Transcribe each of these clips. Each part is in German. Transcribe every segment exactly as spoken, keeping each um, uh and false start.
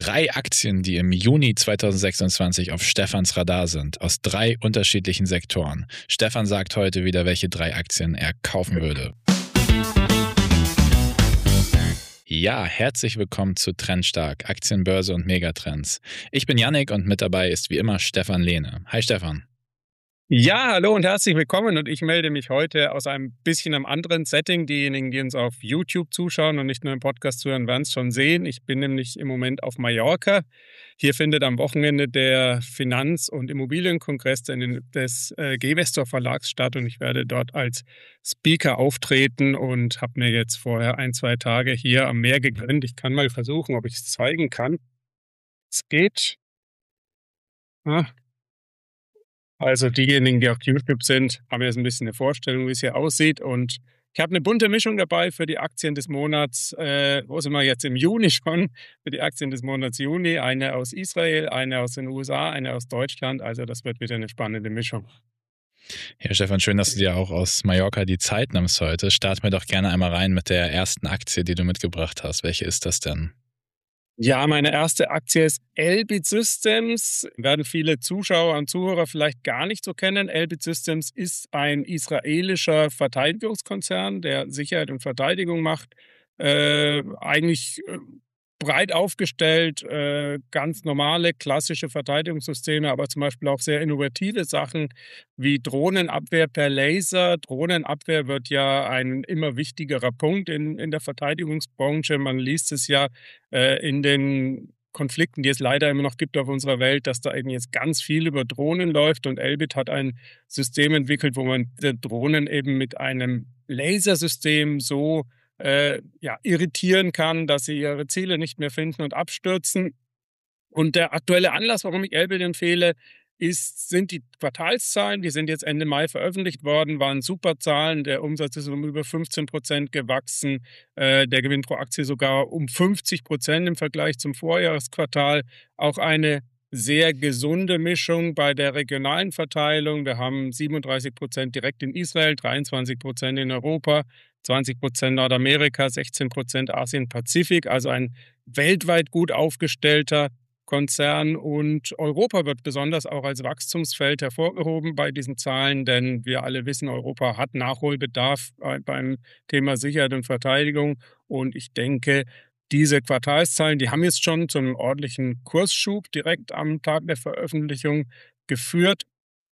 Drei Aktien, die im Juni zweitausendsechsundzwanzig auf Stefans Radar sind, aus drei unterschiedlichen Sektoren. Stefan sagt heute wieder, welche drei Aktien er kaufen würde. Ja, herzlich willkommen zu Trendstark, Aktienbörse und Megatrends. Ich bin Yannick und mit dabei ist wie immer Stefan Lehne. Hi Stefan. Ja, hallo und herzlich willkommen und ich melde mich heute aus einem bisschen einem anderen Setting. Diejenigen, die uns auf YouTube zuschauen und nicht nur im Podcast zuhören, werden es schon sehen. Ich bin nämlich im Moment auf Mallorca. Hier findet am Wochenende der Finanz- und Immobilienkongress des äh, Gewestor Verlags statt und ich werde dort als Speaker auftreten und habe mir jetzt vorher ein, zwei Tage hier am Meer gegönnt. Ich kann mal versuchen, ob ich es zeigen kann. Es geht. Ah. Also diejenigen, die auf YouTube sind, haben jetzt ein bisschen eine Vorstellung, wie es hier aussieht. Und ich habe eine bunte Mischung dabei für die Aktien des Monats. Äh, wo sind wir jetzt im Juni schon? Für die Aktien des Monats Juni. Eine aus Israel, eine aus den U S A, eine aus Deutschland. Also das wird wieder eine spannende Mischung. Ja, Stefan, schön, dass du dir auch aus Mallorca die Zeit nimmst heute. Start mir doch gerne einmal rein mit der ersten Aktie, die du mitgebracht hast. Welche ist das denn? Ja, meine erste Aktie ist Elbit Systems. Werden viele Zuschauer und Zuhörer vielleicht gar nicht so kennen. Elbit Systems ist ein israelischer Verteidigungskonzern, der Sicherheit und Verteidigung macht. Äh, eigentlich äh, breit aufgestellt, äh, ganz normale, klassische Verteidigungssysteme, aber zum Beispiel auch sehr innovative Sachen wie Drohnenabwehr per Laser. Drohnenabwehr wird ja ein immer wichtigerer Punkt in, in der Verteidigungsbranche. Man liest es ja äh, in den Konflikten, die es leider immer noch gibt auf unserer Welt, dass da eben jetzt ganz viel über Drohnen läuft und Elbit hat ein System entwickelt, wo man die Drohnen eben mit einem Lasersystem so äh, ja, irritieren kann, dass sie ihre Ziele nicht mehr finden und abstürzen. Und der aktuelle Anlass, warum ich Elbit empfehle, ist, sind die Quartalszahlen. Die sind jetzt Ende Mai veröffentlicht worden, waren super Zahlen. Der Umsatz ist um über fünfzehn Prozent gewachsen, äh, der Gewinn pro Aktie sogar um fünfzig Prozent im Vergleich zum Vorjahresquartal. Auch eine sehr gesunde Mischung bei der regionalen Verteilung. Wir haben siebenunddreißig Prozent direkt in Israel, dreiundzwanzig Prozent in Europa, zwanzig Prozent Nordamerika, sechzehn Prozent Asien-Pazifik. Also ein weltweit gut aufgestellter Konzern und Europa wird besonders auch als Wachstumsfeld hervorgehoben bei diesen Zahlen, denn wir alle wissen, Europa hat Nachholbedarf beim Thema Sicherheit und Verteidigung und ich denke, diese Quartalszahlen, die haben jetzt schon zu einem ordentlichen Kursschub direkt am Tag der Veröffentlichung geführt,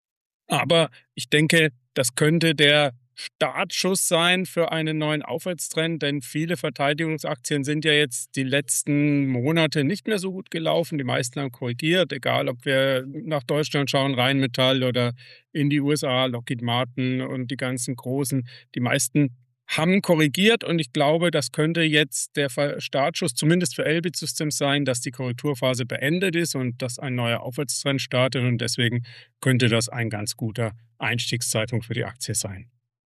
aber ich denke, das könnte der Startschuss sein für einen neuen Aufwärtstrend, denn viele Verteidigungsaktien sind ja jetzt die letzten Monate nicht mehr so gut gelaufen. Die meisten haben korrigiert, egal ob wir nach Deutschland schauen, Rheinmetall oder in die U S A, Lockheed Martin und die ganzen Großen. Die meisten haben korrigiert und ich glaube, das könnte jetzt der Startschuss zumindest für Elbit Systems sein, dass die Korrekturphase beendet ist und dass ein neuer Aufwärtstrend startet und deswegen könnte das ein ganz guter Einstiegszeitpunkt für die Aktie sein.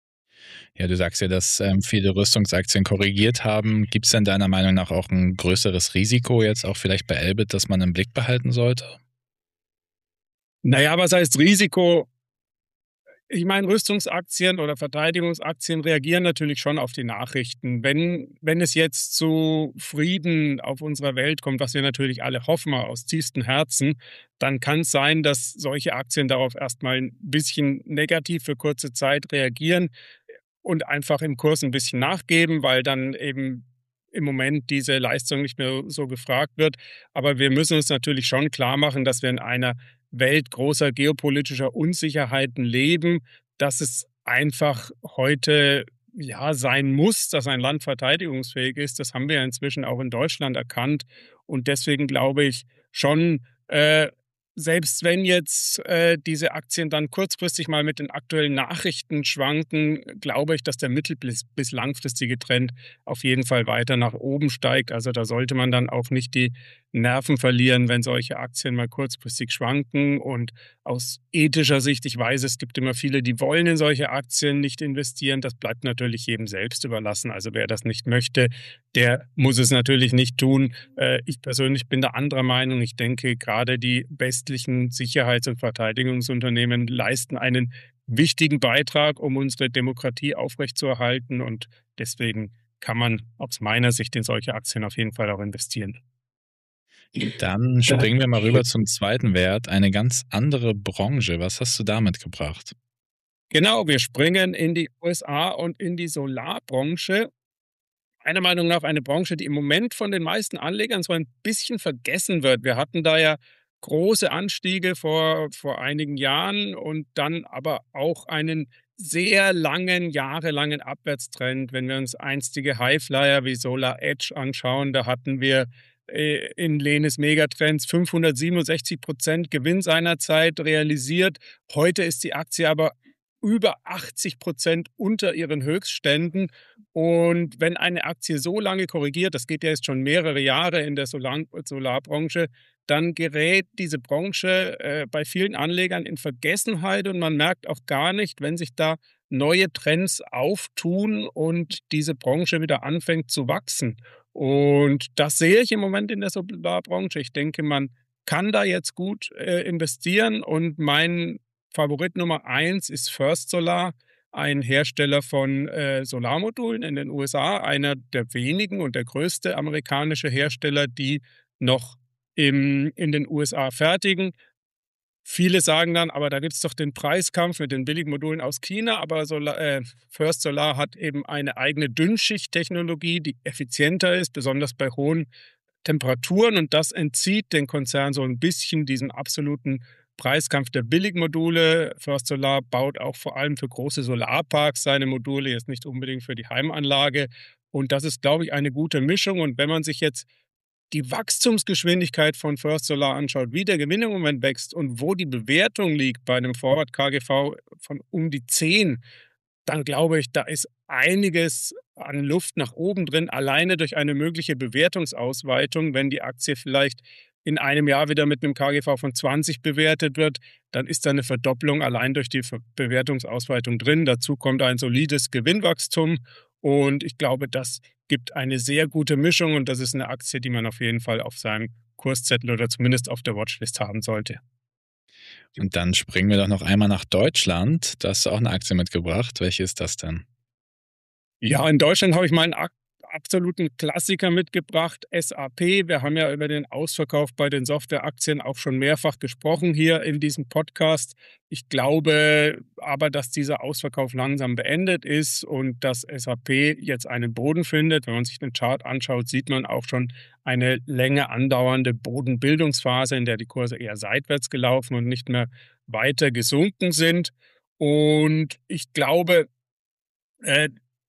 Ja, du sagst ja, dass ähm, viele Rüstungsaktien korrigiert haben. Gibt es denn deiner Meinung nach auch ein größeres Risiko jetzt auch vielleicht bei Elbit, das man im Blick behalten sollte? Naja, was heißt Risiko? Ich meine, Rüstungsaktien oder Verteidigungsaktien reagieren natürlich schon auf die Nachrichten. Wenn, wenn es jetzt zu Frieden auf unserer Welt kommt, was wir natürlich alle hoffen, aus tiefstem Herzen, dann kann es sein, dass solche Aktien darauf erstmal ein bisschen negativ für kurze Zeit reagieren und einfach im Kurs ein bisschen nachgeben, weil dann eben im Moment diese Leistung nicht mehr so gefragt wird. Aber wir müssen uns natürlich schon klar machen, dass wir in einer Welt großer geopolitischer Unsicherheiten leben, dass es einfach heute ja sein muss, dass ein Land verteidigungsfähig ist. Das haben wir ja inzwischen auch in Deutschland erkannt. Und deswegen glaube ich schon, äh, selbst wenn jetzt äh, diese Aktien dann kurzfristig mal mit den aktuellen Nachrichten schwanken, glaube ich, dass der mittel- bis, bis langfristige Trend auf jeden Fall weiter nach oben steigt. Also da sollte man dann auch nicht die Nerven verlieren, wenn solche Aktien mal kurzfristig schwanken. Und aus ethischer Sicht, ich weiß, es gibt immer viele, die wollen in solche Aktien nicht investieren. Das bleibt natürlich jedem selbst überlassen. Also wer das nicht möchte, der muss es natürlich nicht tun. Äh, ich persönlich bin da anderer Meinung. Ich denke, gerade die westlichen Sicherheits- und Verteidigungsunternehmen leisten einen wichtigen Beitrag, um unsere Demokratie aufrechtzuerhalten. Und deswegen kann man aus meiner Sicht in solche Aktien auf jeden Fall auch investieren. Dann springen wir mal rüber zum zweiten Wert, eine ganz andere Branche. Was hast du da mitgebracht? Genau, wir springen in die U S A und in die Solarbranche. Meiner Meinung nach eine Branche, die im Moment von den meisten Anlegern so ein bisschen vergessen wird. Wir hatten da ja große Anstiege vor vor einigen Jahren und dann aber auch einen sehr langen, jahrelangen Abwärtstrend. Wenn wir uns einstige Highflyer wie Solar Edge anschauen, da hatten wir, äh, in Lenes Megatrends fünfhundertsiebenundsechzig Gewinn seinerzeit realisiert. Heute ist die Aktie aber über achtzig unter ihren Höchstständen. Und wenn eine Aktie so lange korrigiert, das geht ja jetzt schon mehrere Jahre in der Solar Solarbranche, dann gerät diese Branche äh, bei vielen Anlegern in Vergessenheit und man merkt auch gar nicht, wenn sich da neue Trends auftun und diese Branche wieder anfängt zu wachsen. Und das sehe ich im Moment in der Solarbranche. Ich denke, man kann da jetzt gut äh, investieren und mein Favorit Nummer eins ist First Solar, ein Hersteller von äh, Solarmodulen in den U S A, einer der wenigen und der größte amerikanische Hersteller, die noch im, in den U S A fertigen. Viele sagen dann, aber da gibt es doch den Preiskampf mit den billigen Modulen aus China, aber Solar, äh, First Solar hat eben eine eigene Dünnschichttechnologie, die effizienter ist, besonders bei hohen Temperaturen und das entzieht den Konzern so ein bisschen diesen absoluten Preiskampf der Billigmodule. First Solar baut auch vor allem für große Solarparks seine Module, jetzt nicht unbedingt für die Heimanlage. Und das ist, glaube ich, eine gute Mischung. Und wenn man sich jetzt die Wachstumsgeschwindigkeit von First Solar anschaut, wie der Gewinn im Moment wächst und wo die Bewertung liegt bei einem Forward K G V von um die zehn, dann glaube ich, da ist einiges an Luft nach oben drin, alleine durch eine mögliche Bewertungsausweitung. Wenn die Aktie vielleicht in einem Jahr wieder mit einem K G V von zwanzig bewertet wird, dann ist da eine Verdopplung allein durch die Ver- Bewertungsausweitung drin. Dazu kommt ein solides Gewinnwachstum und ich glaube, das gibt eine sehr gute Mischung und das ist eine Aktie, die man auf jeden Fall auf seinem Kurszettel oder zumindest auf der Watchlist haben sollte. Und dann springen wir doch noch einmal nach Deutschland. Da hast du auch eine Aktie mitgebracht. Welche ist das denn? Ja, in Deutschland habe ich mal einen ak absoluten Klassiker mitgebracht, S A P. Wir haben ja über den Ausverkauf bei den Softwareaktien auch schon mehrfach gesprochen hier in diesem Podcast. Ich glaube aber, dass dieser Ausverkauf langsam beendet ist und dass S A P jetzt einen Boden findet. Wenn man sich den Chart anschaut, sieht man auch schon eine länger andauernde Bodenbildungsphase, in der die Kurse eher seitwärts gelaufen und nicht mehr weiter gesunken sind. Und ich glaube, äh,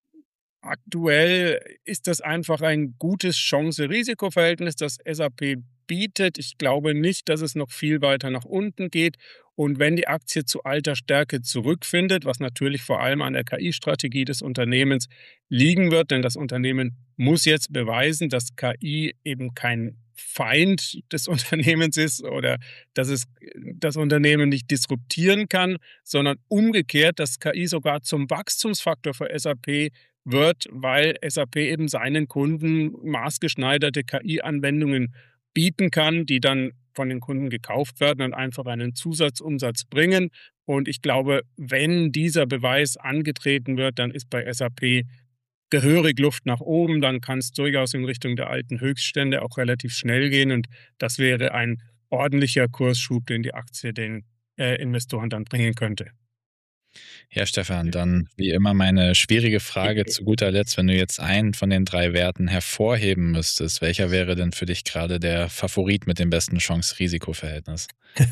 aktuell ist das einfach ein gutes Chance-Risiko-Verhältnis, das S A P bietet. Ich glaube nicht, dass es noch viel weiter nach unten geht. Und wenn die Aktie zu alter Stärke zurückfindet, was natürlich vor allem an der K I-Strategie des Unternehmens liegen wird, denn das Unternehmen muss jetzt beweisen, dass K I eben kein Feind des Unternehmens ist oder dass es das Unternehmen nicht disruptieren kann, sondern umgekehrt, dass K I sogar zum Wachstumsfaktor für S A P wird, weil S A P eben seinen Kunden maßgeschneiderte K I-Anwendungen bieten kann, die dann von den Kunden gekauft werden und einfach einen Zusatzumsatz bringen. Und ich glaube, wenn dieser Beweis angetreten wird, dann ist bei S A P gehörig Luft nach oben. Dann kann es durchaus in Richtung der alten Höchststände auch relativ schnell gehen. Und das wäre ein ordentlicher Kursschub, den die Aktie den äh, Investoren dann bringen könnte. Ja, Stefan, dann wie immer meine schwierige Frage zu guter Letzt, wenn du jetzt einen von den drei Werten hervorheben müsstest, welcher wäre denn für dich gerade der Favorit mit dem besten Chance-Risiko-Verhältnis?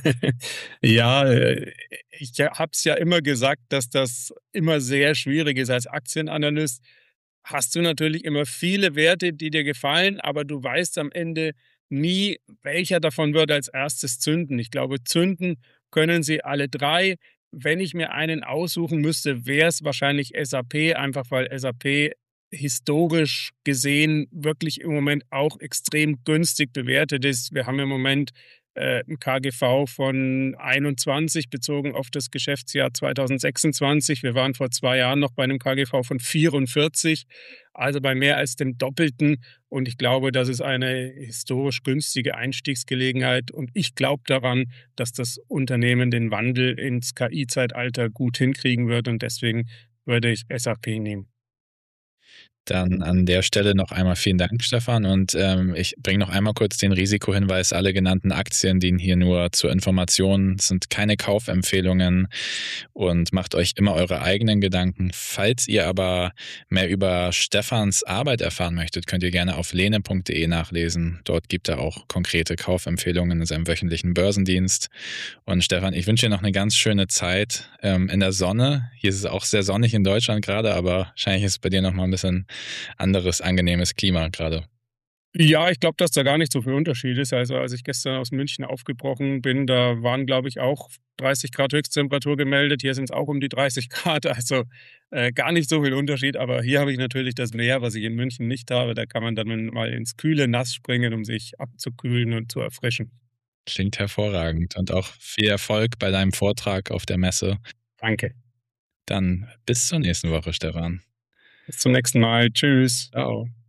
Ja, äh, ich habe es ja immer gesagt, dass das immer sehr schwierig ist. Als Aktienanalyst hast du natürlich immer viele Werte, die dir gefallen, aber du weißt am Ende nie, welcher davon wird als erstes zünden. Ich glaube, zünden können sie alle drei. Wenn ich mir einen aussuchen müsste, wäre es wahrscheinlich S A P, einfach weil S A P historisch gesehen wirklich im Moment auch extrem günstig bewertet ist. Wir haben im Moment äh, ein K G V von einundzwanzig bezogen auf das Geschäftsjahr zweitausendsechsundzwanzig. Wir waren vor zwei Jahren noch bei einem K G V von vierundvierzig, also bei mehr als dem Doppelten. Und ich glaube, das ist eine historisch günstige Einstiegsgelegenheit. Und ich glaube daran, dass das Unternehmen den Wandel ins K I-Zeitalter gut hinkriegen wird. Und deswegen würde ich S A P nehmen. Dann an der Stelle noch einmal vielen Dank, Stefan. Und ähm, ich bringe noch einmal kurz den Risikohinweis. Alle genannten Aktien dienen hier nur zur Information, sind keine Kaufempfehlungen und macht euch immer eure eigenen Gedanken. Falls ihr aber mehr über Stefans Arbeit erfahren möchtet, könnt ihr gerne auf lene punkt de nachlesen. Dort gibt er auch konkrete Kaufempfehlungen in seinem wöchentlichen Börsendienst. Und Stefan, ich wünsche dir noch eine ganz schöne Zeit ähm, in der Sonne. Hier ist es auch sehr sonnig in Deutschland gerade, aber wahrscheinlich ist es bei dir noch mal ein bisschen anderes angenehmes Klima gerade. Ja, ich glaube, dass da gar nicht so viel Unterschied ist. Also, als ich gestern aus München aufgebrochen bin, da waren, glaube ich, auch dreißig Grad Höchsttemperatur gemeldet. Hier sind es auch um die dreißig Grad, also, äh, gar nicht so viel Unterschied. Aber hier habe ich natürlich das Meer, was ich in München nicht habe. Da kann man dann mal ins kühle Nass springen, um sich abzukühlen und zu erfrischen. Klingt hervorragend und auch viel Erfolg bei deinem Vortrag auf der Messe. Danke. Dann bis zur nächsten Woche, Stefan. Bis zum nächsten Mal. Tschüss. Ciao.